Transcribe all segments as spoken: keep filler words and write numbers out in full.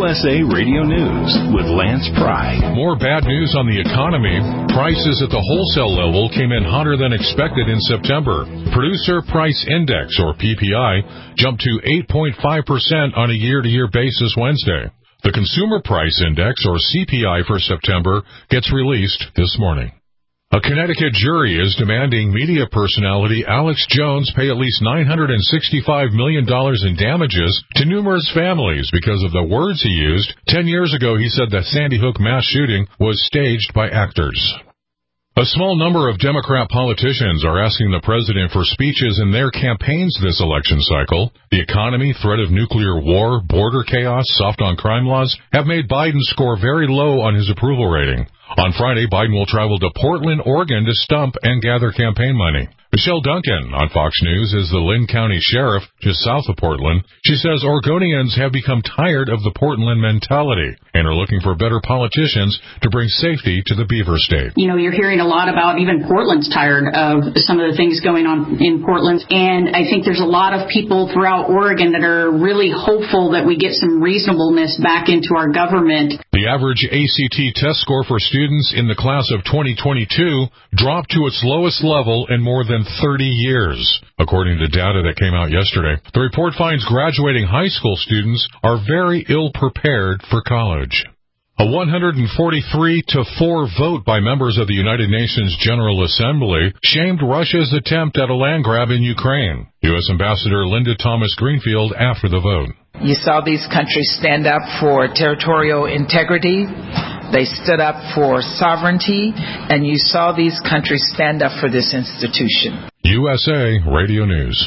U S A Radio News with Lance Pry. More bad news on the economy. Prices at the wholesale level came in hotter than expected in September. Producer Price Index, or P P I, jumped to eight point five percent on a year-to-year basis Wednesday. The Consumer Price Index, or C P I, for September gets released this morning. A Connecticut jury is demanding media personality Alex Jones pay at least nine hundred sixty-five million dollars in damages to numerous families because of the words he used. Ten years ago, he said that Sandy Hook mass shooting was staged by actors. A small number of Democrat politicians are asking the president for speeches in their campaigns this election cycle. The economy, threat of nuclear war, border chaos, soft on crime laws have made Biden score very low on his approval rating. On Friday, Biden will travel to Portland, Oregon to stump and gather campaign money. Michelle Duncan on Fox News is the Lynn County Sheriff, just south of Portland. She says Oregonians have become tired of the Portland mentality and are looking for better politicians to bring safety to the Beaver State. You know, you're hearing a lot about even Portland's tired of some of the things going on in Portland. And I think there's a lot of people throughout Oregon that are really hopeful that we get some reasonableness back into our government. The average A C T test score for students in the class of twenty twenty-two dropped to its lowest level in more than thirty years, according to data that came out yesterday. The report finds graduating high school students are very ill-prepared for college. A one hundred forty-three to four vote by members of the United Nations General Assembly shamed Russia's attempt at a land grab in Ukraine. U S Ambassador Linda Thomas-Greenfield after the vote. You saw these countries stand up for territorial integrity. They stood up for sovereignty, and you saw these countries stand up for this institution. U S A Radio News.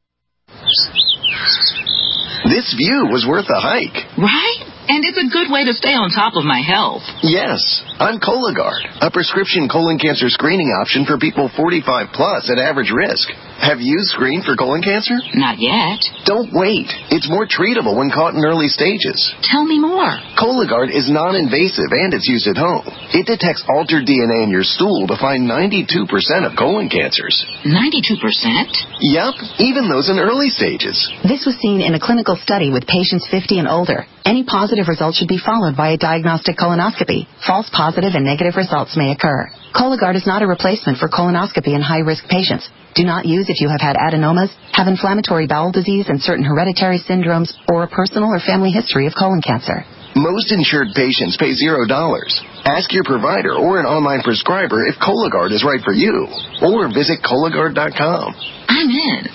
This view was worth a hike. Right? And it's a good way to stay on top of my health. Yes, I'm Cologuard, a prescription colon cancer screening option for people forty-five plus at average risk. Have you screened for colon cancer? Not yet. Don't wait. It's more treatable when caught in early stages. Tell me more. Cologuard is non-invasive and it's used at home. It detects altered D N A in your stool to find ninety-two percent of colon cancers. ninety-two percent? Yep, even those in early stages. This was seen in a clinical study with patients fifty and older. Any positive results should be followed by a diagnostic colonoscopy. False positive and negative results may occur. Cologuard is not a replacement for colonoscopy in high-risk patients. Do not use if you have had adenomas, have inflammatory bowel disease and certain hereditary syndromes, or a personal or family history of colon cancer. Most insured patients pay zero dollars. Ask your provider or an online prescriber if Cologuard is right for you, or visit Cologuard dot com. I'm in.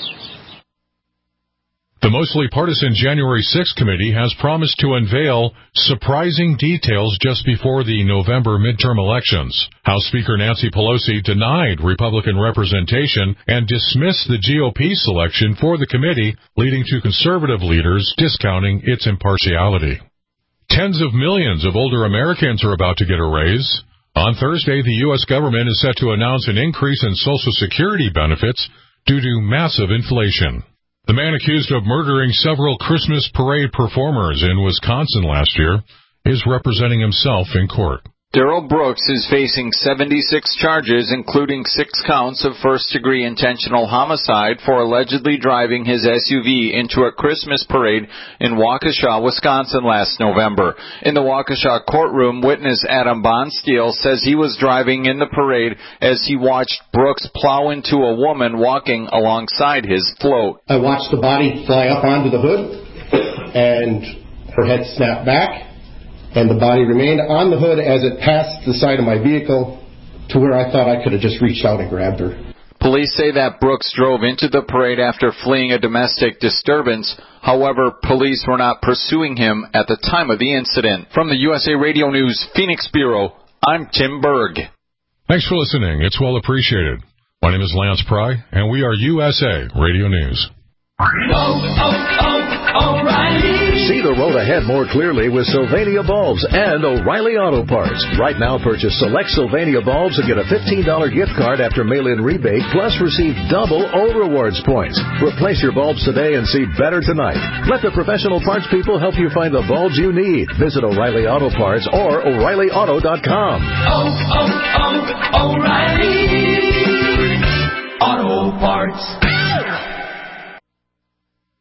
The mostly partisan January sixth committee has promised to unveil surprising details just before the November midterm elections. House Speaker Nancy Pelosi denied Republican representation and dismissed the G O P selection for the committee, leading to conservative leaders discounting its impartiality. Tens of millions of older Americans are about to get a raise. On Thursday, the U S government is set to announce an increase in Social Security benefits due to massive inflation. The man accused of murdering several Christmas parade performers in Wisconsin last year is representing himself in court. Darrell Brooks is facing seventy-six charges, including six counts of first-degree intentional homicide for allegedly driving his S U V into a Christmas parade in Waukesha, Wisconsin last November. In the Waukesha courtroom, witness Adam Bonsteel says he was driving in the parade as he watched Brooks plow into a woman walking alongside his float. I watched the body fly up onto the hood, and her head snapped back. And the body remained on the hood as it passed the side of my vehicle to where I thought I could have just reached out and grabbed her. Police say that Brooks drove into the parade after fleeing a domestic disturbance. However, police were not pursuing him at the time of the incident. From the U S A Radio News Phoenix Bureau, I'm Tim Berg. Thanks for listening. It's well appreciated. My name is Lance Pry, and we are U S A Radio News. Oh, oh, oh, O'Reilly. See the road ahead more clearly with Sylvania Bulbs and O'Reilly Auto Parts. Right now, purchase select Sylvania Bulbs and get a fifteen dollars gift card after mail-in rebate, plus receive double O Rewards points. Replace your bulbs today and see better tonight. Let the professional parts people help you find the bulbs you need. Visit O'Reilly Auto Parts or O'Reilly Auto dot com. Oh, oh, oh, O'Reilly Auto Parts.